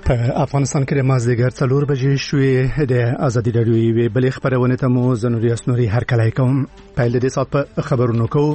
په افغانستان کې د مازدیګر 4 بجې شوې د ازادي راډیو یوې بلې خبرونه ته مو زنوري اسنوري هرکلی کوم. پیل د دې سات په خبرونو کوو.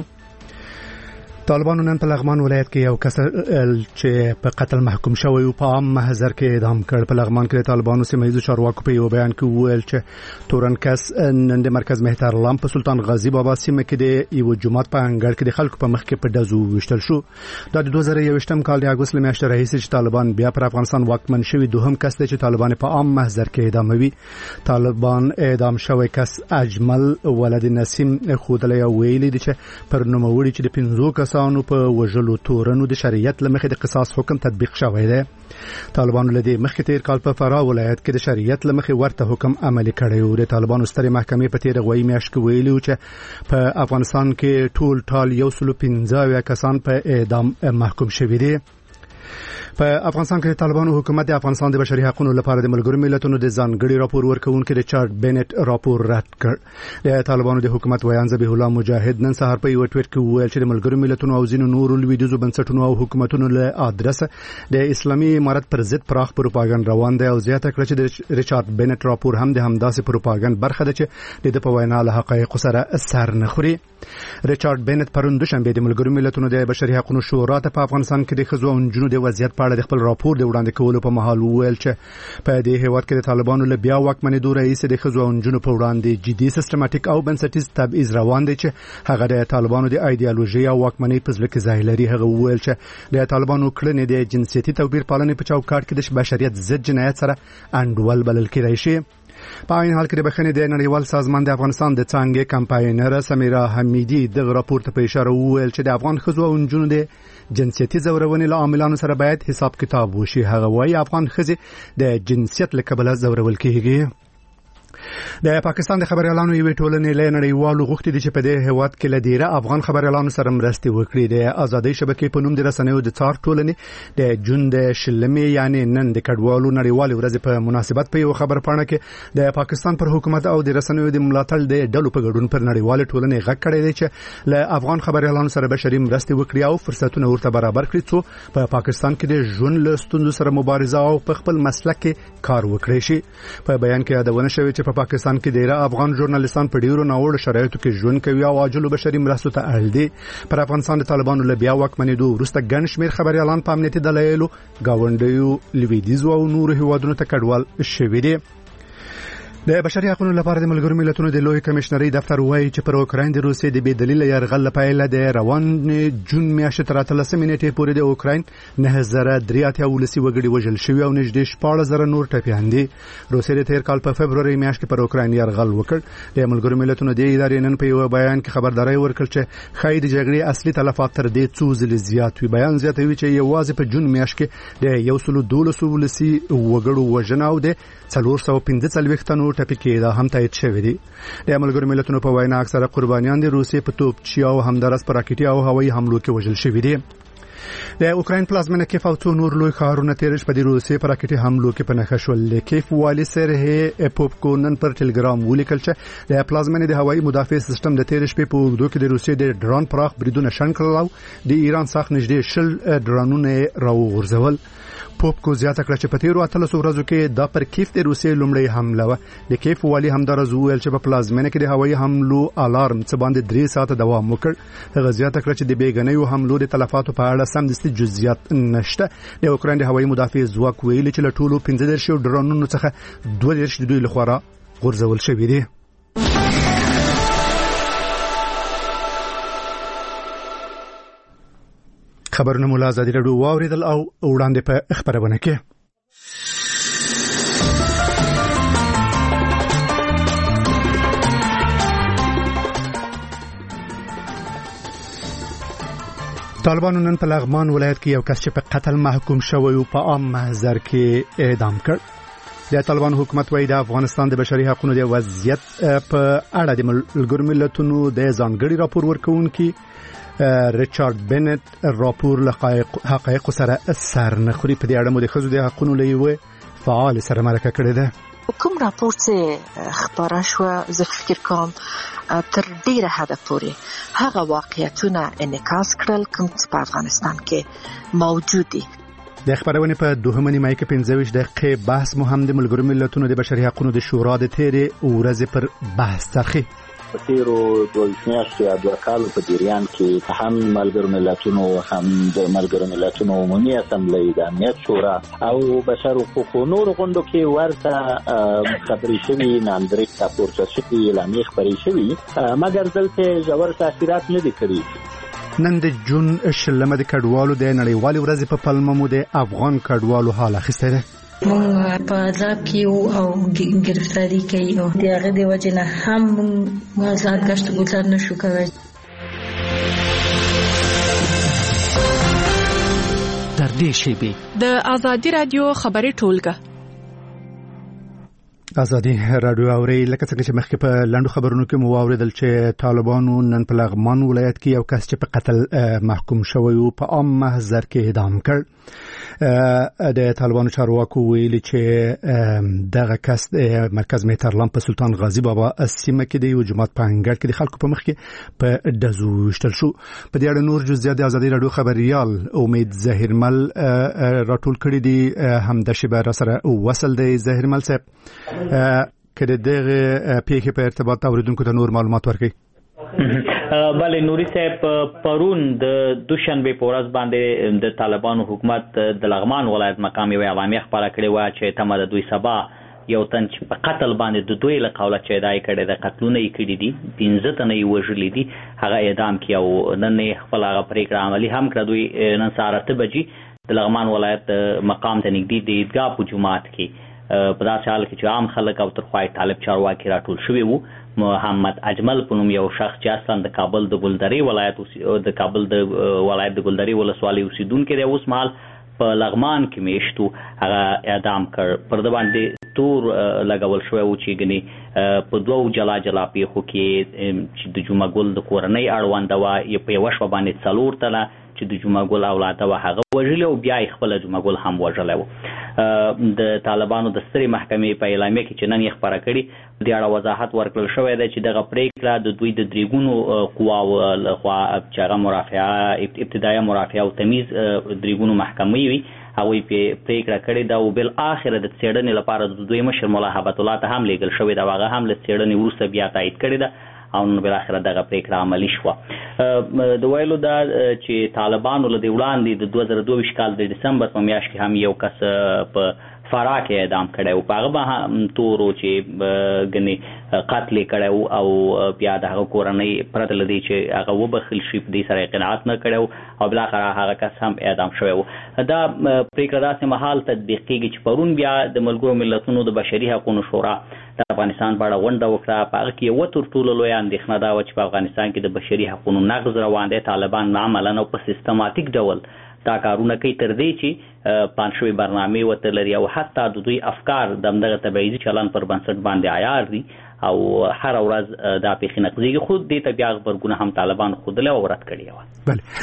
طالبانو نن په لغمان ولایت کې یو کس چې په قتل محکوم شوی او په عام محضر کې اعدام کړ. په لغمان کې طالبانو سیمه ییزو چارواکو په یو بیان کې وویل چې تورن کس نن د مرکز مهترلام په سلطان غازی بابا سیمه کې د یو جماعت په انګړ کې د خلکو په مخ کې په دزو وشتل شو. دا د 2021م کال د اګوست میاشتې راهیسې چې طالبان بیا پر افغانستان واکمن شوی دوهم کس دی چې طالبان په عام محضر کې اعداموي. طالبان اعدام شوی کس اجمل ولد نسیم خودلی ویلي دی چې پر نوموړي چې د 15 کسانو په وژلو تورنو د شریعت لمخې د قصاص حکم تطبیق شوی دی. طالبانو لدی مخکې تیر کال په فراه ولایت کې د شریعت لمخې ورته حکم عملي کړی و. د طالبانو سترې محکمې په تیر غوي میاشت کې ویلي چې په افغانستان کې ټول 115 کسان په اعدام محکوم شوي دي. په افغانستان کې طالبانو حکومت د افغانستان د بشري حقوقو لپاره د ملګرو ملتونو د ځانګړي راپور ورکونکي ریچارډ بینټ راپور رد کړ. د طالبانو د حکومت ویان ذبیح الله مجاهد نن سهار په یو ټویټ کې وویل چې د ملګرو ملتونو او ځینو نورو لویدیځو بنسټونو او حکومتونو له ادرسه د اسلامي امارت پر ضد پراخ پروپاګاندا روان دی او زیاته کړ چې د ریچارډ بینټ راپور هم د همداسې پروپاګاندا برخه ده چې د په وینا له حقایقو سره سر نه خوري. ریچارډ بینټ پرون دوشنبه د ملګرو ملتونو د بشري حقوقو شورا ته په افغانستان کې د ښځو او نجونو د وضعیت په اړه د خپل راپور د وړاندې کولو په مهال وویل چې په دې هیواد کې د طالبانو له بیا واکمنېدو راهیسې د ښځو او نجونو په وړاندې جدي سیستماتیک او بنسټیز تبعیض روان دی چې هغه د طالبانو د ایډیالوژي او واکمنۍ په ځل کې ځای لري. هغه وویل چې د طالبانو کړنې د جنسيتي توپیر پالنې په چوکاټ کې د بشریت ضد جنایت سره انډول بلل کېدای شي. په عین حال کې د بخښنې د نړیوال سازمان د افغانستان د څانګې کمپاینر سمیرا حمیدی د راپور ته په اشاره وویل چې د افغان ښځو او نجونو د جنسيتي زورونې له عاملانو سره باید حساب کتاب وشي. هغه وايي افغان ښځې د جنسیت له کبله زورول کېږي. د پاکستان د خبريالانو یوې ټولنې له نړیوالو غوښتي دي چې په دې هیواد کې له ډیره افغان خبريالانو سره مرستې وکړي. د ازادۍ شبکې په نوم د رسنیو د څار ټولنې د جون د شلمې یعنی نن د کډوالو نړیوالې ورځ په مناسبت په یو خبر پاڼه کې د پاکستان پر حکومت او د رسنیو د ملاتړ د ډلو په ګډون پر نړیوالې ټولنې غږ کړی دی چې له افغان خبريالانو سره بشري مرستې وکړي او فرصتونه ورته برابر کړي څو په پاکستان کې د ژوند له ستونزو سره مبارزه او په خپل مسلک کې کار وکړي شي. په بیان کې یادونه شوې چې په پاکستان کې ډیره افغان ژورنالیستان په ډیرو ناوړه شرایطو کې ژوند کوي او عاجل بشري مرستو ته اړ دي. پر افغانستان د طالبانو له بیا واکمنېدو وروسته ګڼ شمېر خبريالان په امنیتي دلایلو گاونډیو لویدیځو او نورو هیوادونو ته کډوال شوي دي. د بشري حقوقو لپاره د ملګرو ملتونو د لوی کمشنري دفتر وایي چې پر اوکراین د روسیې د بې دلیل یرغل لپاره د روان جون میاشتې تر 13 نیټې پورې د اوکراین 9083 وګړي وژل شوي او نږدې 14000 نور ټپیان دي. روسیې د تیر کال په فبرवरी میاشت کې پر اوکراین یرغل وکړ. د ملګرو ملتونو د ادارې نن په یو بیان کې خبرداري ورکړه چې خای د جګړې اصلي تلفات تر دې څو ځله زیات وي. بیان زیاتوي چې یوازې په جون میاشت کې د 112 وګړو وژنه او د 445 تنو ټپي کېده هم تایید شوی دی. د ملګرو ملتونو په وینا اکثره قربانیان د روسیې په توپچي او همدارس پر راکټي او هوایي حملو کې وژل شوي دي. د اوکراین پلازمینه کیف او څو نور لوی ښارونه تیر شپه د روسیې پر راکټي حملو کې په نښه شول. کیف والی سرهی اپوپکو نن پر ټلګرام ولیکل چې د پلازمینه د هوایي مدافع سیستم د تیر شپې په اوږدو کې د روسیې د ډرون پراخ بریدونه شنډ کړل او د ایران څخه نږدې 10 ډرونونه راوغورځول. پوپکو زیاته کړه چې په تیرو 13 ورځو کې دا پر کیف د روسیې لومړی حمله و. د کیف والی همدارز وویل چې په پلازمینه کې د هوایي حملو الارم څه باندې 3 ساعته دوام وکړ. هغه زیاته کړه چې د بیګنیو حملو د تلفاتو په اړه سمدستي جزئیات نشته. د اوکراین د هوایي مدافع ځواک ویلي چې له ټولو 15 ډرونونو څخه 12 د دوی لخوا غورځول شوي دي. خبرونه مولا ازادي راډیو واوریدل او وړاندې په خبرونه کې طالبانو نن په لغمان ولایت کې یو کس چې په قتل محکوم شوی او په عام محضر کې اعدام کړ. د طالبانو حکومت وايي د افغانستان د بشري حقوقو د وضعیت په اړه د ملګرو ملتونو د ځانګړي راپور ورکونکي ریچارډ بینټ راپور له حقایقو سره سر نه خوري. په دې اړه مو د ښځو د حقوقو له یو فعال سره مرکه کړې ده. کوم راپور چې خبره شو زه فکر کوم تر ډیره حد پورې هغه واقعیتونه انعکاس کړل کوم چې په افغانستان کې موجود دي. د خبرونه په دوهمه نیمه کې 15 دقیقې بحث مهم د ملګرو ملتونو د بشري حقوقو د شورا د تیرې ورځې پر بحث ترخی په تیرو دوه میاشتو یا دوه کالو په جریان کې هم ملګرو ملتونو هم د ملګرو ملتونو عمومي اسامبلې د امنیت شورا او بشر حقوقو نور غونډو کې ورته خبرې شوي ناندرې راپورته شوي اعلامیې خبرې شوي مګر دلته ژور تاثیرات نه دي کړي. نن د جون شلمه د کډوالو د نړیوالې ورځې په پلمه مو د افغان کډوالو حال اخیستی دی. مونږ په عذاب کې او گرفتاری کوي او د هغه د وجه نه هم مونږ آزاد گشت گذار نشو کولی. در دې شیبې د آزادي رادیو خبري ټولګه آزادي رادیو اوري لکه څنګه چې مخکې په لاندو خبرونو کې مو واوریدل چې طالبانو نن په لغمان ولایت کې یو کس چې په قتل محکوم شوی او په عام محضر کې اعدام کړ. د طالبانو چارواکو ویلي چې دغه کس د مرکز مهترلام په سلطان غازی بابا سیمه کې د یو جماعت په انګړ کې د خلکو په مخ کې په دزو وشتل شو. په دې اړه نور جزئیات د آزادي رادیو خبريال امید ظاهرمل راټول کړي دي. هم د شبه را سره وصل دی ظاهرمل صاحب کله دغه پیښه په ارتباط اوریدونکو ته نور معلومات ورکړي. بله نوري صاحب پرون د دوشنبه په ورځ باندې د طالبانو حکومت د لغمان ولایت مقام یو اعلامیه خبره کړې و چې تمه د دوی سبا یو تن چې په قتل باندې د دوی له قوله چې ادعای کړي د قتلونه یې کړي دي 15 تنه یې وژلي دي هغه اعدام کړي او نن خپل هغه پریکړه عملی هم کړ. دوی نن سهار 8 بجې د لغمان ولایت مقام ته نږدې د عیدګاه په جومات کې په داسې حال کې چې عام خلک او ترخوای طالب چارواکي راټول شوي وو. محمد اجمل په نوم یو شخص چې اصلا د کابل د ګلدرې ولایت د کابل د ولایت د ګلدرې ولسوالۍ اوسیدونکی دی. اوس مهال په لغمان کې میشتو هغه اعدام کړ. پر د باندې تور لګول شوی و چې ګنې په دوو جلا جلا پیښو کې چې د جمعه ګل د کورنۍ اړونده وه په یوه شپه باندې 4 تنه چې د جمعه ګل اولاده وه هغه وژلي او بیا یې خپله جمعه ګل هم وژلی و. د طالبانو د سترې محکمې په اعلامیه کې چې نن یې خپره کړي د اړه وضاحت ورکړل شوی دی چې دغه پریکړه د دوی د دریګونو قواو لخوا چې هغه مرافعه ابتدایه مرافعه او تمیز دریګونو محکمې وي هغوی پریکړه کړې ده او بالاخره د څېړنې لپاره د دوی مشر ملا هبت الله ته هم لیږل شوی ده. هغه هم له څېړنې وروسته بیا تایید کړې ده او نن بالاخره دغه پریکړه عملي شوه. د ویلو ده چې طالبانو له دې وړاندې د 2022 کال د دسمبر په میاشت کې هم یو کس په فراه کې اعدام کړی و. په هغه به هم تورو چې ګنې قتل یې کړی او بیا د هغه کورنۍ پرته له دې چې هغه وبخښل شي په دې سره یې قناعت نه کړی او بالاخره هغه کس هم اعدام شوی و. دا پریکړه داسې مهال تطبیق کېږي چې پرون بیا د ملګرو ملتونو د بشري حقوقو شورا د افغانستان په اړه غونډه وکړه. په هغه کې یوه تر ټولو لویه اندېښنه دا وه چې په افغانستان کې د بشري حقوقو نقض روان دی. طالبان عملاً او په سیستماتیک ډول دا کارونه کوي تر دې چې پلان شوي برنامې ورته لري او حتی د دوی افکار د همدغه تبعیضي چلن پر بنسټ باندې عیار دي او هره ورځ دا پیښې نقضېږي. خو دې ته بیا غبرګونه هم طالبان ښودلی او رد کړې وه.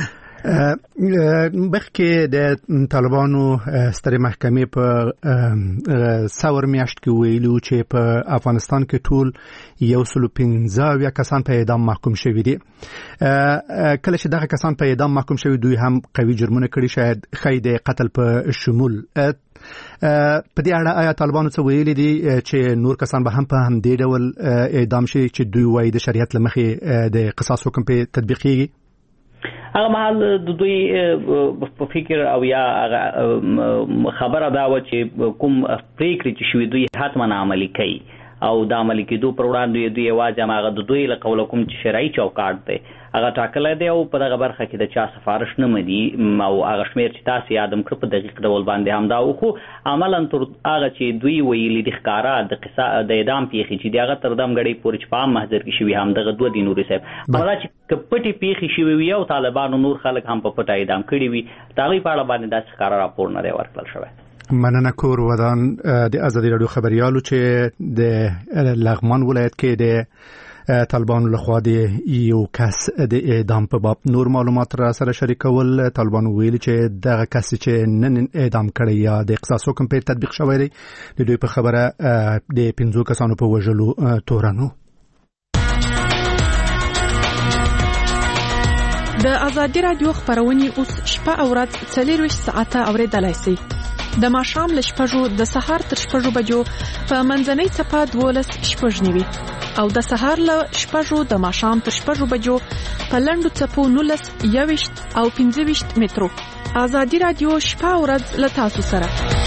بخکې د طالبانو سترې محکمې په څور میاشت کې ویلو چې په افغانستان کې ټول 115 کسان په اعدام محکوم شوي دي. کله چې دغه کسان په اعدام محکوم شوي دوی هم قوي جرمونه کړي شاید خی د قتل په شمول. په دې اړه آیا طالبانو څه ویلي دي چې نور کسان به هم په همدې ډول اعدام شي چې دوی وایي د شریعت له مخې د قصاص حکم په تطبیق کیږي؟ هغه مهال د دوی په فکر او یا خبره دا و چې کوم پریکړې چې شوي دوی حتما عملي کوي او د عملي کېدو پر وړاندې دوی یوازې هماغه د دوی له قوله کوم چې شرعي چوکاټ دی هغه ټاکلی دی او په دغه برخه کې د چا سفارش نه مني او هغه شمېر چې تاسې یادم کړ په دقیق ډول باندې همدا و. خو عملا تر هغه چې دوی ویلي دي ښکاره د اعدام پیښې چې دي هغه تر دمګړۍ پورې چې په عام محضر کې شوي همدغه 2 دي نوري صاحب. همدا چې که پټې پیښې شوي وي او طالبانو نور خلک هم په پټه اعدام کړي وي د هغوی په اړه باندې داسې ښکاره راپور نه دی ورکړل شوی. مننه کور ودان د آزادي رادیو خبريالو چې د لغمان ولایت کې د طالبانو لخوا د یو کس د اعدام په باب نور معلومات را سره شریکول. طالبانو ویلي چې دغه کس چې نن اعدام کړی یا د قصاص حکم په تطبیق شوی دی د دوی په خبره د 15 کسانو په وژلو تورنو. د ازادي رادیو خبرونه اوس شپه او ورځ 24 ساعته اوریدلای شئ. د ماښام له 6 د سهار تر 6 بجو په منځنۍ صفه 12 شپږ نیوي او د سهار له 6 د ماښام تر 6 بجو په لنډو څپو 19 21 او 25 مترو. ازادي رادیو شپه او ورځ له تاسو سره.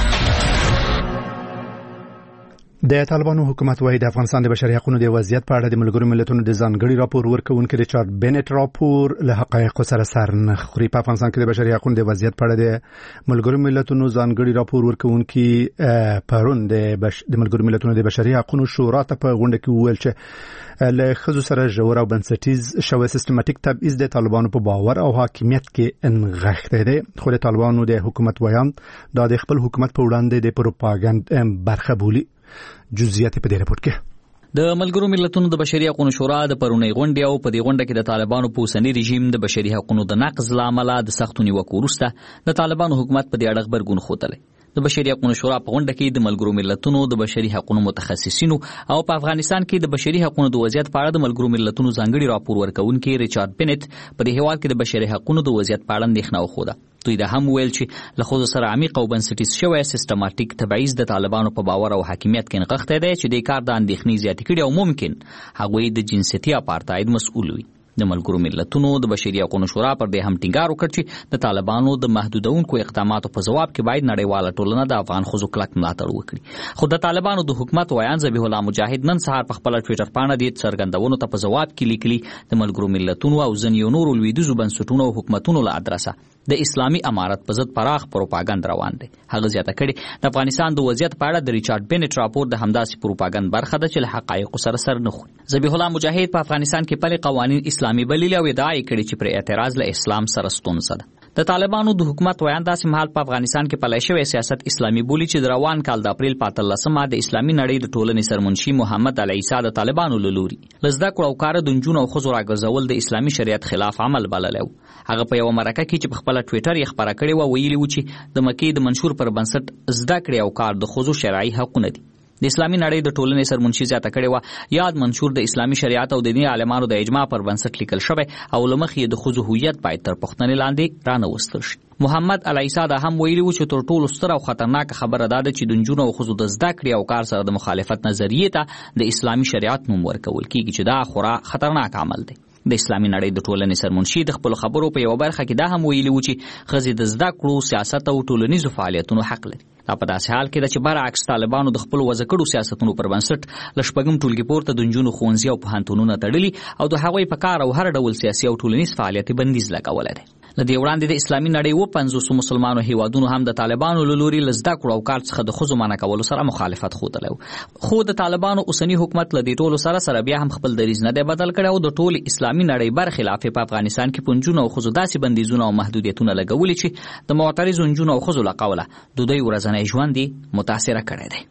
د طالبانو حکومت وايي د افغانستان د بشري حقوقو د وضعیت په اړه د ملګرو ملتونو د ځانګړي راپور ورکوونکي ریچارډ بینټ راپور له حقایقو سره سر نه خوري. په افغانستان کې د بشري حقوقو د وضعیت په اړه د ملګرو ملتونو ځانګړي راپور ورکوونکي پرون د ملګرو ملتونو د بشري حقوقو شورا ته په غونډه کې وویل چې له خزو سره ژور او بنسټیز شوی سیستماتیک تبعیض د طالبانو په باور او حاکمیت کې انغښته دی. خو د طالبانو د حکومت ویان دا د خپل حکومت په وړاندې د پروپاګاندا برخه بولي. جزئیات په دې رپورت کې د ملګرو ملتونو د بشري حقوقو شورا د پرونی غونډې او په دې غونډه کې د طالبانو په اوسنی رژیم د بشري حقوقو د نقض لامل د سختو نیوکو وروسته د طالبانو حکومت په دې اړه خبرګون خوتلی. د بشري حقوقو شورا په غونډه کې د ملګرو ملتونو د بشري حقوقو متخصصینو او په افغانستان کې د بشري حقوقو د وضعیت په اړه د ملګرو ملتونو ځانګړي راپور ورکوونکي ریچارډ بینټ په دې هیواد کې د بشري حقوقو د وضعیت په اړه اندېښنه وښوده. دوی دا هم ویل چې له خود سره عمیق او بنسټیز شوی سیستماتیک تبعیض د طالبانو په باور او حاکمیت کې نغښتی دی چې د کار د اندېښنې زیاتې کړي او ممکن هغوی د جنسیتي اپارتاید مسؤل وي. د ملګرو ملتونو د بشري حقوقو شورا پر دې هم ټینګار وکړ چې د طالبانو د محدودونکو اقداماتو په جواب کې باید نړیواله ټولنه د افغان ښځو کلک ملاتړ وکړي. خو د طالبانو د حکومت ویان ذبیح الله مجاهد نن سهار په خپل ټوئیټر باندې د څرګندونو ته په جواب کې لیکلي د ملګرو ملتونو او ځینو نورو لویدیځو بنسټونو او حکومتونو له ادرسه د اسلامي امارت په ضد پراخ پروپاګاندا روان دي. هغه زیاته کړي د افغانستان د وضعیت په اړه د ریچارډ بینټ راپور د همداسې پروپاګاندا برخه ده چې له حقایقو سره سر نه خوري. ذبیح الله مجاهد په افغانستان کې پلي قوانین اسلامي بللي او ادعا کړي چې پر اعتراض له اسلام سره ستونزه ده. د طالبانو د حکومت ویان داسې مهال په افغانستان کې پلی شوی سیاست اسلامي بولی چې د روان کال د اپریل 15مه د اسلامي نړۍ د ټولنې سرمنشي محمد علي عیسی د طالبانو له لوري لزده کړو او کار د نجونو او ښځو راګرځول د اسلامي شریعت خلاف عمل بللی و. هغه په یو مرکه کې چې په خپل ټوئیټر یې خبره کړې و ویلي و چې د مکې د منشور پر بنسټ زده کړې او کار د ښځو شرعي حقونه دي. د اسلامي نړۍ د ټولنې سرمنشي زیاته کړې و یاد منشور د اسلامي شریعت او د دیني عالمانو د اجماع پر بنسټ لیکل شوی او لمخې د ښځو هویت باید تر پوښتنې لاندې رانهوستل شي. محمد علي عیسی دا هم ویلي و چې تر ټولو ستره او خطرناکه خبره دا ده چې د نجونو او ښځو د زده کړې او کار سره د مخالفت نظریې ته د اسلامي شریعت نوم ورکول کیږي چې دا خورا خطرناک عمل دی. د اسلامي نړۍ د ټولنې سرمنشي د خپل خبرو په یو برخه کې دا هم ویلي و چې ښځې د زده کړو سیاست او ټولنیزو فعالیتونو حق لري. دا په داسې حال کې ده چې برعکس طالبانو د خپل وضع کړو سیاستونو پر بنسټ له شپږم ټولګي پورته د نجونو ښوونځي او پوهنتونونه تړلي او د هغوی په کار او هر ډول سیاسي او ټولنیز فعالیت بندیز لګولی دی. له دې وړاندې د اسلامي نړۍ 50 مسلمانو هیوادونو هم د طالبانو له لوري له زده کړو او کار څخه د ښځو منع کولو سره مخالفت ښودلی و. خو د طالبانو اوسني حکومت له دې ټولو سره بیا هم خپل دریځ نه دی بدل کړی او د ټولې اسلامي نړۍ برخلاف په افغانستان کې په نجونو او ښځو داسې بندیزونه او محدودیتونه لګولي چې د معترضو نجونو او ښځو له قوله د دوی ورځنی ژوند متاثره کړی دی.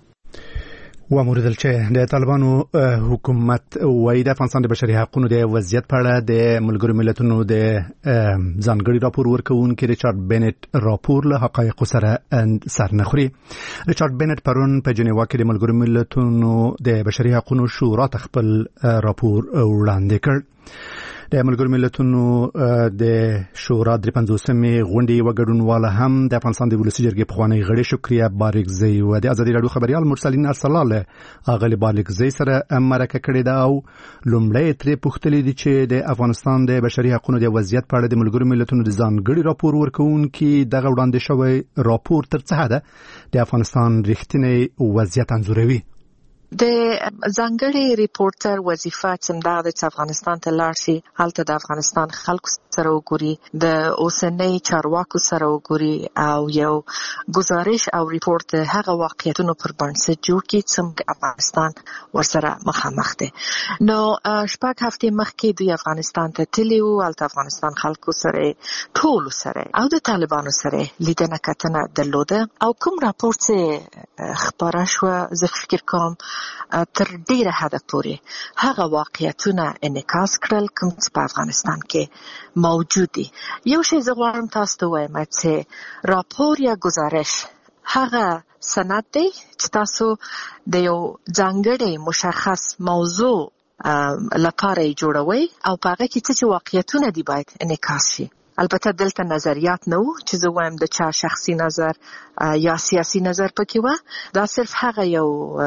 وموردل چې د طالبانو حکومت وايي د افغانستان د بشري حقوقو د وضعیت په اړه د ملګرو ملتونو د ځانګړي راپور ورکوونکي ریچارډ بینټ راپور له حقایقو سره سر نه خوري. ریچارډ بینټ پرون په جنیوا کې د ملګرو ملتونو د بشري حقوقو شورا ته خپل راپور وړاندې کړ. د ملګرو ملتونو د شورا 53مې غونډې وګډونواله هم د افغانستان د ولسي جرګې پخوانی غړي شکریه بارګزی و د ازادي رادیو خبريال مرسلین ارسلاله اغلی بارګزی سره مرکه کړې ده او لومړی ترې پوښتلې دي چې د افغانستان د بشري حقوقو د وضعیت په اړه د ملګرو ملتونو د ځانګړي راپور ورکوونکي دغه وړاندې شوی راپور تر څه حده د افغانستان رښتینی وضعیت انځوروي. د ځانګړي ریپورټر وظیفه څنګه د افغانستان ته لاړ شي هلته د افغانستان خلکو سره وګوري د اوسنۍ چارواکو سره وګوري او یو گزارش او ریپورت هغه واقعیتونو پر بنسټ جوړ کړي څنګه افغانستان ورسره مخامخ دي. نو شپږ هفتې مخکې دوی افغانستان ته تللی وو هلته افغانستان خلکو سره ټول سره او د طالبانو سره لیدنه کتنه درلوده او کوم راپور چې خبره شو زه فکر کوم تر ډیره حد پورې هغه واقعیتونه انعکاس کړل کوم چې په افغانستان کې موجود دي. یو شی زه غواړم تاسو ته وایم چې راپور یا گزارش هغه سند دی چې تاسو د یو ځانګړي مشخص موضوع لپاره جوړوي او پاغه کې چې واقعیتونه دی باید انعکاس شي. البته دلته نظریات نه وو چې زه وایم د چا شخصي نظر یا سیاسي نظر پکې و. دا صرف هغه یو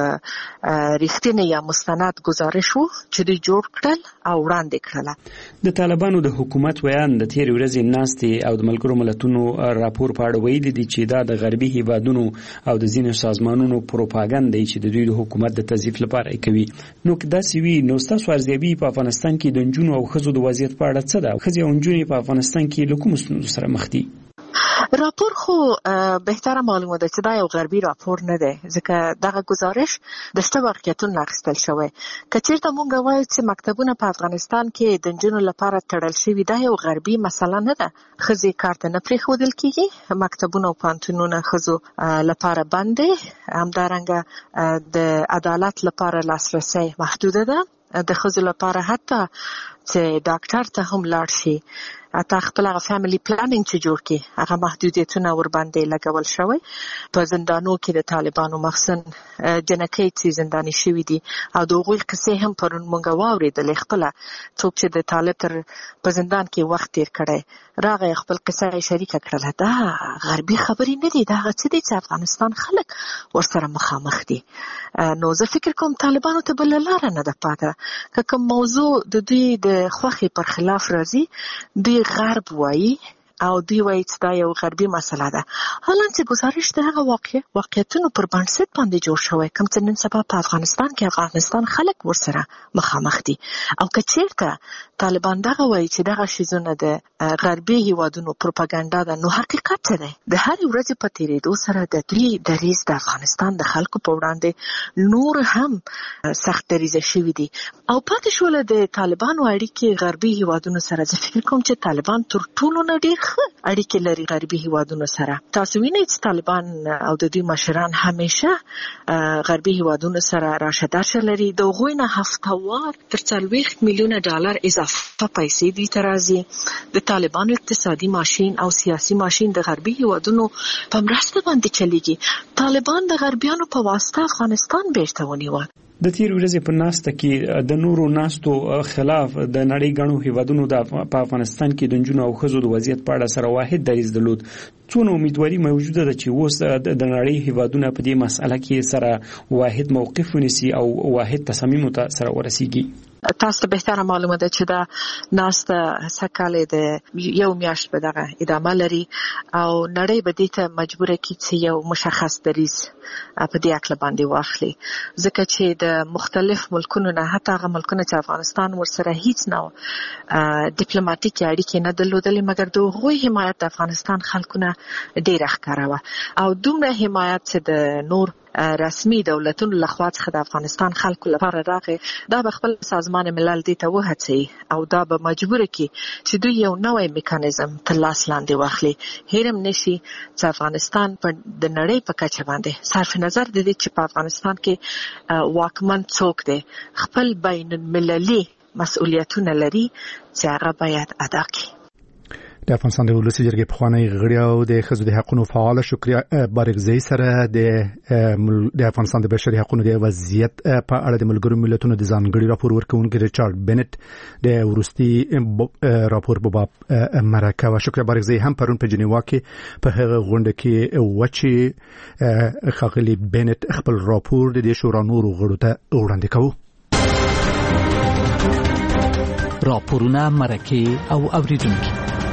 رښتینی یا مستند گزارش وو چې دوی جوړ کړل او وړاندې کړل. د طالبانو د حکومت ویان د تیر ورځې ناستې او د ملګرو ملتونو راپور په اړه ویلي دي چې دا د غربي هیوادونو او د ځینو سازمانونو پروپاګاندا دی چې د دوی د حکومت د تضعیف لپاره کوي. نو دا سوي نو تاسو ارزیابي په افغانستان کې د نجونو او ښځو د وضعیت په اړه څه ده؟ ښځې او نجونې په افغانستان کې له کومو ستونزو سره مخ دي؟ راپور خو بهتره معلومه ده چې دا یو غربي راپور نه دی، ځکه دغه گزارش د شته واقعیتونو اخیستل شوی. که چېرته مونږ وایو چې مکتبونه په افغانستان کې د نجونو لپاره تړل شوي، دا یو غربي مسله نه ده. ښځې کار ته نه پرېښودل کېږي، مکتبونه او پوهنتونونه ښځو لپاره بند دي. همدارنګه د عدالت لپاره لاسرسی محدوده ده. د ښځو لپاره حتی چې ډاکټر ته هم لاړ شي، حتی خپل هغه فیملی پلانینګ چې جوړ کړي، هغه محدودیتونه ورباندې لګول شوی. په زندانو کې د طالبانو مخزن جنکۍ چې زنداني شوي دي او د هغوی قصې هم پرون مونږ واورېدلې. خپله څوک چې د طالب تر په زندان کې وخت تیر کړی راغی، خپل قصه یې شریکه کړله. دا غربي خبرې نه دي، دا هغه څه دي چې افغانستان خلک ورسره مخامخ دي. نو زه فکر کوم طالبانو ته بله لاره نه ده پاته. که کوم موضوع د دوی د خوښې پر خلاف راځي، دوی غرب وایي او دوی وایي چې دا یو غربي مسله ده. حالا چې گزارش د هغه واقعیتونو پر بنسټ باندې جوړ شوی، کوم چې نن سبا په افغانستان کې افغانستان خلک ورسره مخامخ دي. او که چېرته طالبان دغه وایي چې دغه شیزونه د غربي هیوادونو پروپاګاندا ده، نو حقیقت څه دی؟ د هرې ورځې په تېرېدو سره د دوی دریځ د افغانستان د خلکو په وړاندې نور هم سخت دریځه شوي دي. او پاتې شوله د طالبانو اړیکې غربي هیوادونو سره. زه فکر کوم چې طالبان تر ټولو نه ډېر اړیکې لري غربي هیوادونو سره. تاسو وینئ چې طالبان او د دوی مشران همیشه غربي هیوادونو سره راشه درشه لري. د هغوی نه هفتهوار تر 40 میلیونه ډالر اضافه پیسې دوی ته راځي. د طالبانو اقتصادي ماشین او سیاسي ماشین د غربي هیوادونو په مرسته باندې چلیږي. طالبان د غربیانو په واسطه افغانستان بیرته ونیوه. د تیر ورځې په ناسته کې د نورو ناستو خلاف د نړۍ ګڼو هیوادونو په افغانستان کې د نجونو او ښځو د وضعیت په اړه سره واحد دریځ درلود. څونه امیدواري موجوده ده چې اوس د نړۍ هیوادونه په دې مسأله کې سره واحد موقف ونیسي او واحد تصمیمو ته سره ورسیږي؟ تاسو ته بهتره معلومه ده چې دا ناسته سکاله د یو میاشت په دغه ادامه لري او نړۍ به دې ته مجبوره کړي چې یو مشخص دریځ په دې اړه باندې واخلي. ځکه چې د مختلف ملکونو نه، حتی هغه ملکونه چې افغانستان ورسره هیڅ نه ډیپلوماټیکې اړیکې نه درلودلې، مګر د هغوی حمایت د افغانستان خلکونه ډېره ښکاره وه. او دومره حمایت چې د نور رسمي دولتونو لخوا څخه د افغانستان خلکو لپاره راغی، دا به خپل سازمان ملل دې ته وهڅوي او دا به مجبور کړي چې دوی یو نوی میکانیزم تر لاس لاندې واخلي. هیرم نشي چې افغانستان په د نړۍ په کچه باندې صرف نظر د دې چې په افغانستان کې واکمن څوک دی، خپل بین المللي مسؤلیتونه لري چې هغه باید ادا کړي. د افغانستان د ولسی جرګې پخوانی غړي او د ښځو د حقوقو فعال شکریا بارګزی سره د افغانستان د بشري حقوقو د وضعیت په اړه د ملګرو ملتونو د ځانګړي راپور ورکونکي ریچارډ بنت د ورستي راپور په باب مرکه و. شکریا بارګزی هم پرون په جنیوا کې په هغه غونډه کې وچی خاغلی بنت خپل راپور د شورا نورو غړو ته وړاندې کاوه. راپورونه مرکه او اوریدونکي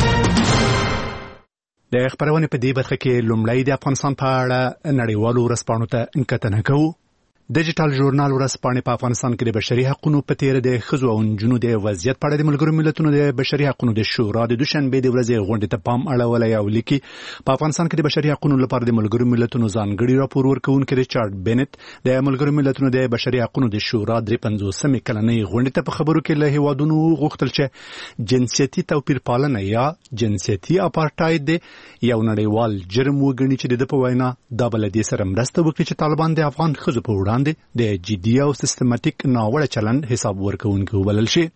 د خبرونه په دې برخه کې لومړی د افغانستان په اړه نړیوالو ورځپاڼو ته کتنه کوو. ډیجیټل ژورنال ورځپاڼې په افغانستان کې د بشري حقوقو په تیر د ښځو او نجونو د وضعیت په اړه د ملګرو ملتونو د بشري حقوقو د شورا د دوشنبه د ورځې غونډې ته پام اړولی او لیکي په افغانستان کې د بشري حقوقو لپاره د ملګرو ملتونو ځانګړي راپور ورکونکي ریچارډ بنت د ملګرو ملتونو د بشري حقوقو د شورا 53 کلنۍ غونډې ته په خبرو کې له هیوادونو غوښتل چې جنسیتي توپیر پالنه یا جنسیتي اپارټاید یو نړیوال جرم وګڼي چې د په وینا د بلدي سره مرسته وکړي چې طالبان د افغان ښځو په وړاندې د جدي او سیستماتیک ناوړه چلند حساب ورکوونکي وبلل شي.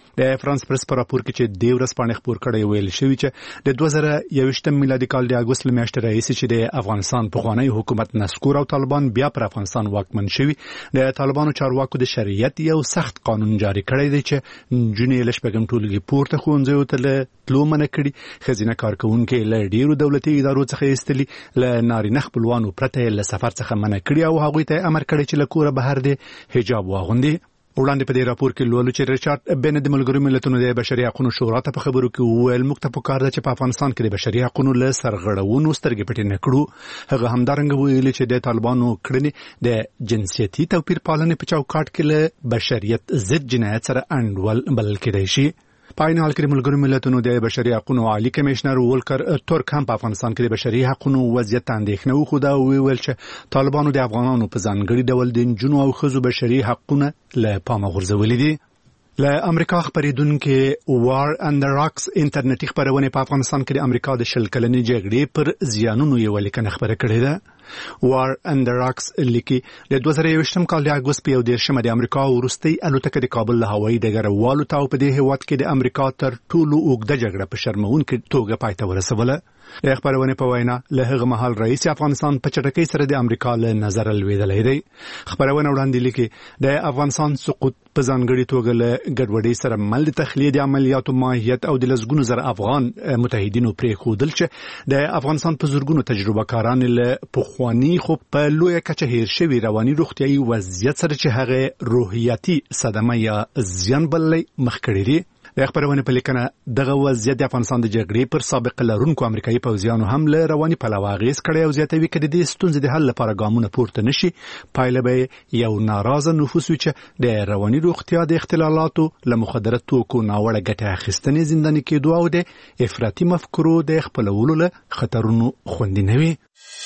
د فرانس پریس په راپور کې چې د ورځ پاڼې خبر کړی ویل شوی چې د 2021 میلادي کال د اگست میاشتې راهیسې چې د افغانستان پخوانی حکومت نسکور او طالبان بیا پر افغانستان واکمن شوي د طالبانو چارواکو د شریعت یو سخت قانون جاری کړی دی چې جنې له شپږم ټولګي پورته ښوونځیو ته تلو منع کړي خزینه کارکونکو له ډیرو دولتي ادارو څخه ایستلي له نارینه خپلوانو پرته له سفر څخه منع کړي او هغوی ته امر کړی چې له کوره بهر د حجاب واغوندي. وړاندې په دې راپور کې لولو چې ریچارډ بن د ملګرو ملتونو د بشري حقوقو شورا ته په خبرو کې وویل موږ ته پکار ده چې په افغانستان کې د بشري حقوقو له سرغړونو سترګې پټې نه کړو. هغه همدارنګه ویلي چې د طالبانو کړنې د جنسيتي توپیر پالنې په چوکاټ کې له بشریت ضد جنایت سره انډول بلل کېدای شي. په عین حال کې ملګرو ملتونو د بشري حقوقو عالی کمشنر ولکر ترک هم په افغانستان کې د بشري حقوقو وضعیت اندېښنه وښوده او ویل چې طالبانو د افغانانو په ځانګړي ډول د نجونو او ښځو بشري حقوقونه له پامه غورځولي دي. له امریکا خبرېدونکو وار اند راکس انټرنیټي خبرونه په افغانستان کې د امریکا د شل کلنې جګړې پر زیانونو یو لیکنه خبره کړې ده. وار اند راکس لیکي د 2021 کال د اگست په 10 د امریکا ورستي الوتکه د کابل له هوایي ډګر والوته او په دې هیواد کې د امریکا تر ټولو اوږده جګړه په شرمونکې توګه پای ته ورسوله. د خبرونه په وینا له هغه مهال رئیس افغانستان په چټکۍ سره د امریکا له نظر لویدلې دی. خبرونه وړاندې لیکي د افغانستان سقوط په ځانګړي توګه له ګډوډۍ سره مل د تخلیه د عملیاتو ماهیت او د لسګونو زر افغان متحدینو پرې خودل چې د افغانستان په زورګونو تجربه کاران له پخوانی خو په لوی کچه هیر شوی رواني روغتيایي وضعیت سره چې هغه روحیاتي صدمه یا زیان بللې مخ کړی دی. د خبرونه په لیکنه دغه وضعیت د افغانستان د جګړې پر سابقه لرونکو امریکایي پوځیانو هم له رواني پلوه اغېز کړی او زیاتوي چې د دې ستونزې د حل لپاره ګامونه پورته نشي پایله به یو ناراضه نفوس وي چې د رواني روغتیا د اختلالاتو له مخدره توکو ناوړه ګټه اخیستنې زنداني کېدو او د افراطي مفکورو د خپلولو له خطرونو خوندي نه وي.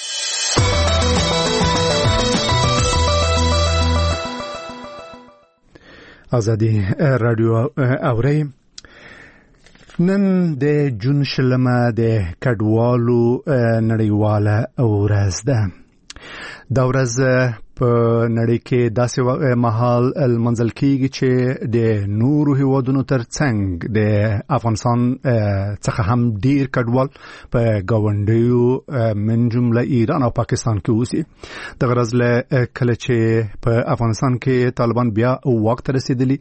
ازادي رادیو اوري نن د جون شلمه د کډوالو نړیواله ورځ ده. دا ورځ په نړۍ کې داسې مهال المنزل کېږي چې د نورو هیوادونو ترڅنګ د افغانستان څخه هم ډیر کډوال په ګاونډیو من جمله ایران او پاکستان کې اوسي. د غرض له کله چې په افغانستان کې طالبان بیا واک ته رسیدلی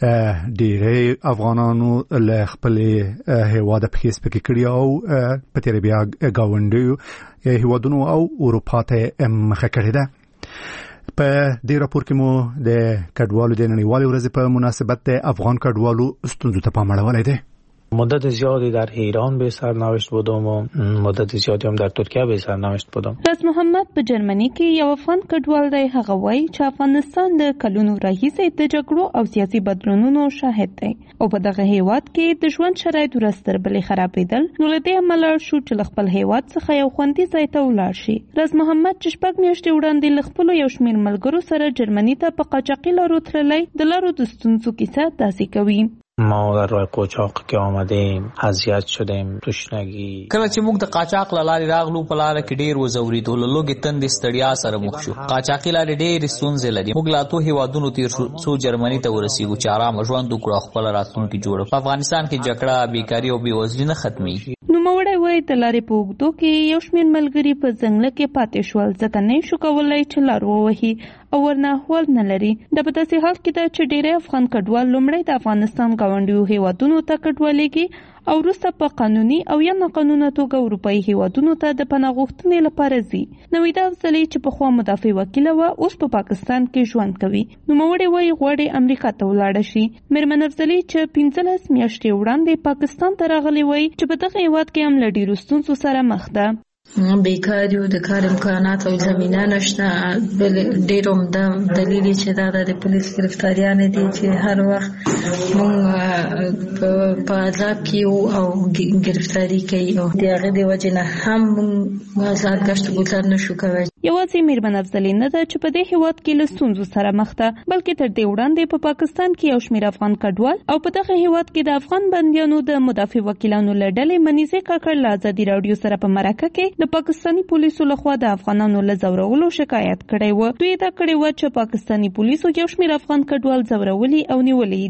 ډیری افغانانو له خپل هیواد په هیڅ پکې کړی او په تیر بیا ګاونډیو هیوادونو او اروپا ته مخه کړی ده. په دې راپور کې مو د کډوالو د نړیوالې ورځې په مناسبت د افغان کډوالو ستونزو ته پام اړولی دی. مدت زیادی در ایران به سرنوشت بودم و مدت زیادی هم در ترکیه به سرنوشت بودم. راز محمد په جرمني کې یو افغان کډوال دی. هغه وایي چې افغانستان د کلونو راهیسې د جګړو او سیاسي بدلونونو شاهد دی او په دغه هیواد کې د ژوند شرایط ورځ تر بلې خرابېدل. نو له دې امله شو چې له خپل هیواد څخه یو خوندي ځای ته ولاړ شي. راز محمد چې شپږ میاشتې وړاندې له خپلو یو شمېر ملګرو سره جرمني ته په قاچاقي لارو تللی د لارو د ستونزو کیسه داسې کوي. ما در راه قاچاق که آمدیم اذیت شدیم تشنگی. کله چې موږ د قاچاق لارې راغلو په لار کې ډیر وزوریدو له لوګي تندې ستړیا سره مخ شو. قاچاقي لارې ډېر ستونزې لري. موږ لا ته هیوادونو تیر شو جرمني ته ورسېږو چې آرام ژوند وکړو خپل راتلونکي جوړو. په افغانستان کې جګړه بیکاری او بېوزلي نه ختمي. نوموړی وایي د لارې په اوږدو کې یو شمېر ملګري په ځنګله کې پاتې شول ځکه نه شو کولی چې لار ووهي او ورنه احوال نه لري. دا په داسې حال کې ده چې ډېری افغان کډوال لومړی د افغانستان ګاونډیو هیوادونو ته کډوالېږي او وروسته په قانوني او یا ناقانونه توګه اروپایي هیوادونو ته د پناه غوښتنې لپاره ځي. نویدا افضلي چې پخوا مدافع وکیله وه اوس په پاکستان کې ژوند کوي. نوموړې وایي غواړي امریکا ته ولاړه شي. میرمن افضلي چې 15 میاشتې وړاندې پاکستان ته راغلې وایي چې په دغه هیواد کې هم له ډېرو ستونزو سره مخ ده. بیکاری و د کار امکانات او زمینه نشته. ډېر عمده دلیل چې دا د پولیس گرفتاریان دي چې هر وخت مونږ په عذاب کې او گرفتاری کوي او د هغې د وجې نه هم مونږ آزاد ګشت ګذر نشو کولی. یوازې میرمن افضلي نه ده چې په دې هیواد کې له ستونزو سره مخ ده بلکې تر دې وړاندې په پاکستان کې یو شمېر افغان کډوال او په دغه هیواد کې د افغان بندیانو د مدافع وکیلانو له ډلې منیزې کاکړ له ازادي راډیو سره په مرکه کې د پاکستاني پولیسو لخوا د افغانانو له ځورولو شکایت کړی و. دوی دا کړی و چې پاکستاني پولیسو یو شمېر افغان کډوال ځورولي او نیولي دي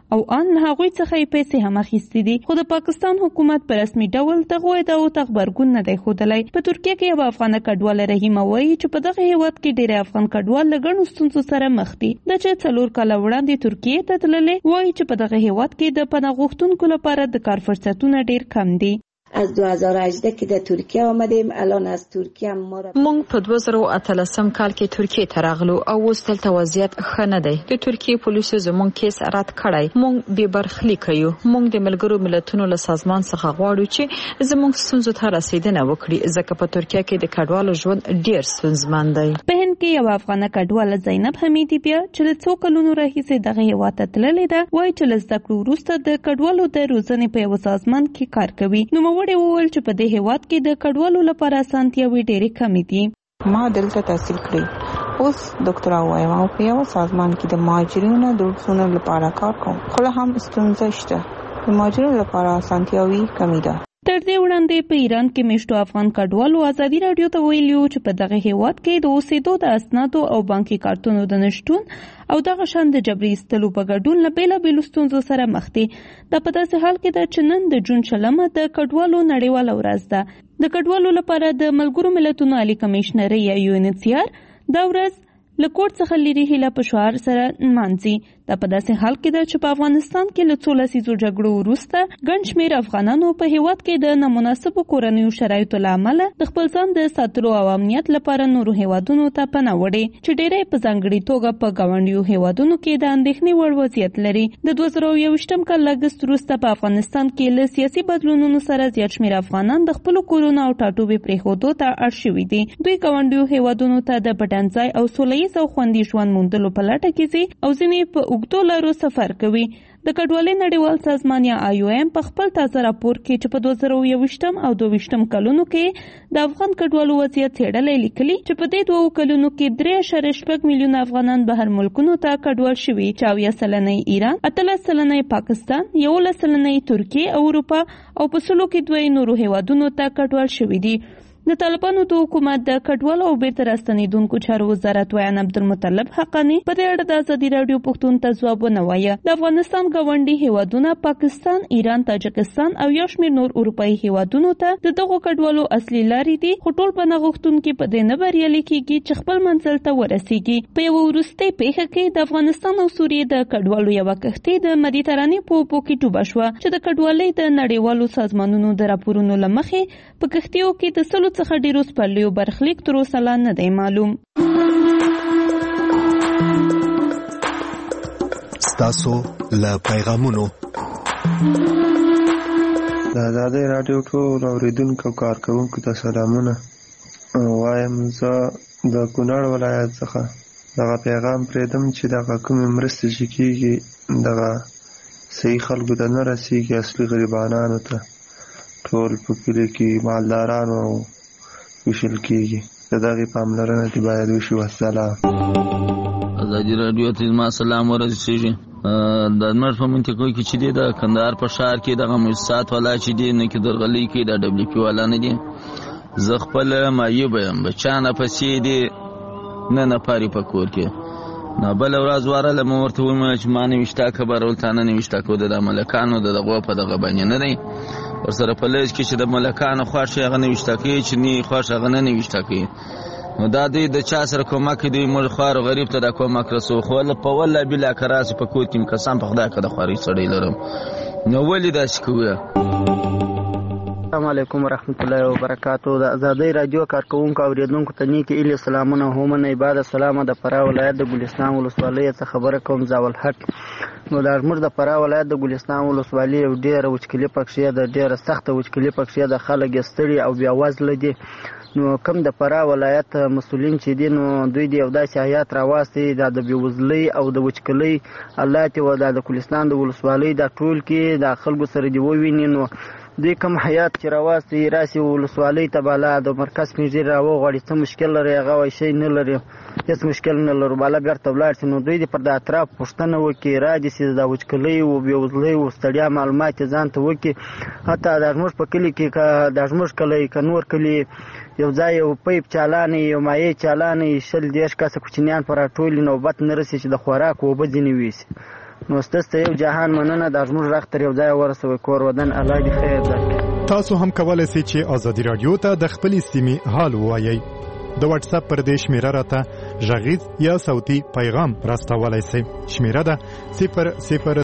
او ان له هغوی څخه یې پیسې هم اخیستې دي. خو د پاکستان حکومت په رسمي ډول دغه ادعاو ته غبرګون نه دی ښودلی. په ترکیه کې یوه افغانه کډواله رحیمه وایي چې په دغه هیواد کې ډېری افغان کډوال له ګڼو ستونزو سره مخ دي. د چې 4 کاله وړاندې ترکیې ته تللې، وایي چې په دغه هیواد کې د پناه غوښتونکو لپاره د کار فرصتونه ډېر کم دي. از 2018 که در ترکیه آمدیم، الان از ترکیه ما را مونږ په 2013 کال کې ترکیه ته راغلو او اوس دلته وضعیت ښه نه دی. د ترکیه پولیسو زموږ کیس رد کړی. مونږ بې برخلیکه یو. مونږ د ملګرو ملتونو له سازمان څخه غواړو چې زموږ ستونزو ته رسیدنه وکړي، ځکه په ترکیه کې د کډوالو ژوند ډېر ستونزمن دی. په هند کې یوه افغانه کډواله زینب حمیدي بیا چې له څو کلونو راهیسې دغه هیواد ته تللې ده، وایي چې له زده کړو وروسته د کډوالو د روزنې په یوه سازمان کې کار کوي. نوموړې وویل چې په دې هیواد کې د کډوالو لپاره اسانتیاوې ډېرې کمې دي. ما دلته تحصیل کړی، اوس ډاکټرا وایم او په یو سازمان کې د مهاجرینو د روزنې لپاره کار کوم. خو هم ستونزه شته، د مهاجرینو لپاره اسانتیاوې کمې ده. تر دې وړاندې په ایران کې میشتو افغان کډوالو ازادي راډیو ته ویلي وو چې په دغه هیواد کې د اوسېدو د اسنادو او بانکي کارتونو د نشتون او دغه شان د جبري ایستلو په ګډون له بېلابېلو ستونزو سره مخ دي. دا په داسې حال کې ده چې نن د جون 20 د کډوالو نړیواله ورځ ده. د کډوالو لپاره د ملګرو ملتونو عالي کمیشنري یا UNHCR دا ورځ له کوټ څخه لري هیله په شعار سره نمانځي. دا په داسې حال کې ده چې په افغانستان کې له 14 لسیزو جګړو وروسته ګڼ شمېر افغانانو په هیواد کې د نامناسبو کورنیو شرایطو له امله د خپل ځان د ساتلو او امنیت لپاره نورو هیوادونو ته پناه وړې، چې ډېری په ځانګړې توګه په ګاونډیو هیوادونو کې د اندېښنې وړ وضعیت لري. د 2021 کال اګست وروسته په افغانستان کې له سیاسي بدلونونو سره زیات شمېر افغانان د خپلو کورونو او ټاټوبې پرېښودو ته اړ شوي دي. دوی ګاونډیو هیوادونو ته د پټنځای او سوله او خوندي ژوند موندلو په لټه کې ځي او ځینې په اوږدو لارو سفر کوي. د کډوالۍ نړیوال سازمان یا IOM په خپل تازه راپور کې چې په 2021 او 2022 کلونو کې د افغان کډوالو وضعیت څېړلی لیکلي چې په دې 2 کلونو کې 3.6 میلیونه افغانان بهر ملکونو ته کډوال شوي، چې 80% ایران، 18% پاکستان، 11% ترکیه او اروپا او په 100 کې 2 نورو هیوادونو ته کډوال شوي دي. د طالبانو د حکومت د کډوالو او بیرته راستنېدونکو چارو وزارت ویان عبدالمطلب حقانی په دې اړه د ازادي راډیو پښتون ته ځواب ونه وایه. د افغانستان ګاونډي هیوادونه پاکستان، ایران، تاجکستان او یو شمېر نور اروپایي هیوادونو ته د دغو کډوالو اصلي لارې دي، خو ټول پناه غوښتونکي په دې نه بریالي کېږي چې خپل منزل ته ورسیږي. په یوه وروستۍ پیښه کې د افغانستان او سوریې د کډوالو یوه کښتۍ د مدیترانې په اوبو کې ډوبه شوه، چې د کډوالۍ د نړیوالو سازمانونو د راپورونو له مخې په کښتیو کې د 100 څخه ډیرو سپرلیو برخلیک تر اوسه لا نه دی معلوم. ستاسو له پیغامونو د ازادۍ راډیو ټول اوریدونکو او کارکوونکو ته سلامونه وایم. زه د کونړ ولایت څخه دغه پیغام پرېږدم چې دغه کومې مرستې چې کېږي دغه صحیح خلکو ته نه رسېږي، اصلي غریبانانو ته. ټول په کلي کې مالدارانو ویشل کېږي. د دغې پاملرنه دې باید وشي. والسلام. ازادي راډیو ته زما سلام ورسېږي. د نړۍ په منطقو کې چې دی د کندهار په ښار کې دغه مؤسسات والا چې دی نه کې درغلي کې د WP والا نه دي. زه خپل معیوب یم، بچانه پسې دي نه پاري په کور کې. نه بل ورځ واره له ورته ومه چې ما نه وشتا خبر ولته نه وشتا کو د ملکانو دغه په دغه باندې نه دی ورسره په لږ کې چې د ملکانو خوښ هغه نه وشتا کوي چې نه خوښ هغه نه وشتا کوي. نو دا دوی د چا سره کومک دی موږ خوار غریب ته د کومک رسو خو په ولا بلا کراس په کوټ کې قسم په خدای کده خواري سړی لرم. نو ولې داسې کوي؟ السلام علیکم ورحمت الله وبرکاتو. د ازادۍ رادیو کارکوونکو او اوریدونکو ته نیکی ایله سلامونه هم نه بعد سلامه. د فراه ولایت د ګلستان ولسوالۍ څخه خبره کوم زاول حق. نو د زموږ د فراه ولایت د ګلستان ولسوالۍ یو ډېره وچکلي پکښې ده، ډېره سخته وچکلي پکښې ده. خلک یې ستړي او بیا وزله دي. نو کوم د فراه ولایت مسؤلین چې دي نو دوی د یو داسې حیات راواستي دا د بېوزلۍ او د وچکلۍ الله ته دا د ګلستان د ولسوالۍ دا ټول کې د خلکو سره دې وویني. نو دوی کوم حیات چې راواستي راسي ولسوالۍ ته بالا د مرکز پنځیر راوغواړي، څه مشکل لري هغه وایي شی نه لري، هېڅ مشکل نه لرو، بالا بېرته ولاړ شي. نو دوی دې پر د اطراف پوښتنه وکړي، را دې سي د وچکلۍ و بېوزلۍ و ستړیا معلومات یې ځان ته وکړي. حتی دا زموږ په کلي کې که دا زموږ کلی که نور کلي یو ځای یو پیپ چالانې یو مایع چالانې 20-30 کسه کوچنیان په راټولي نوبت نه رسي چې د خوراک اوبه ځینې ویسي. نو ستاسو یو جهان مننه د زموږ رخ تر یو ځای ورسوي کور ودان الله دې خیر درکړي. تاسو هم کولای شئ چې ازادي رادیو ته د خپل سیمې حال ووایي. د واتس اپ پر دې شمیره راته غږیز یا صوتي پیغام راستولای شئ. شمیره ده 00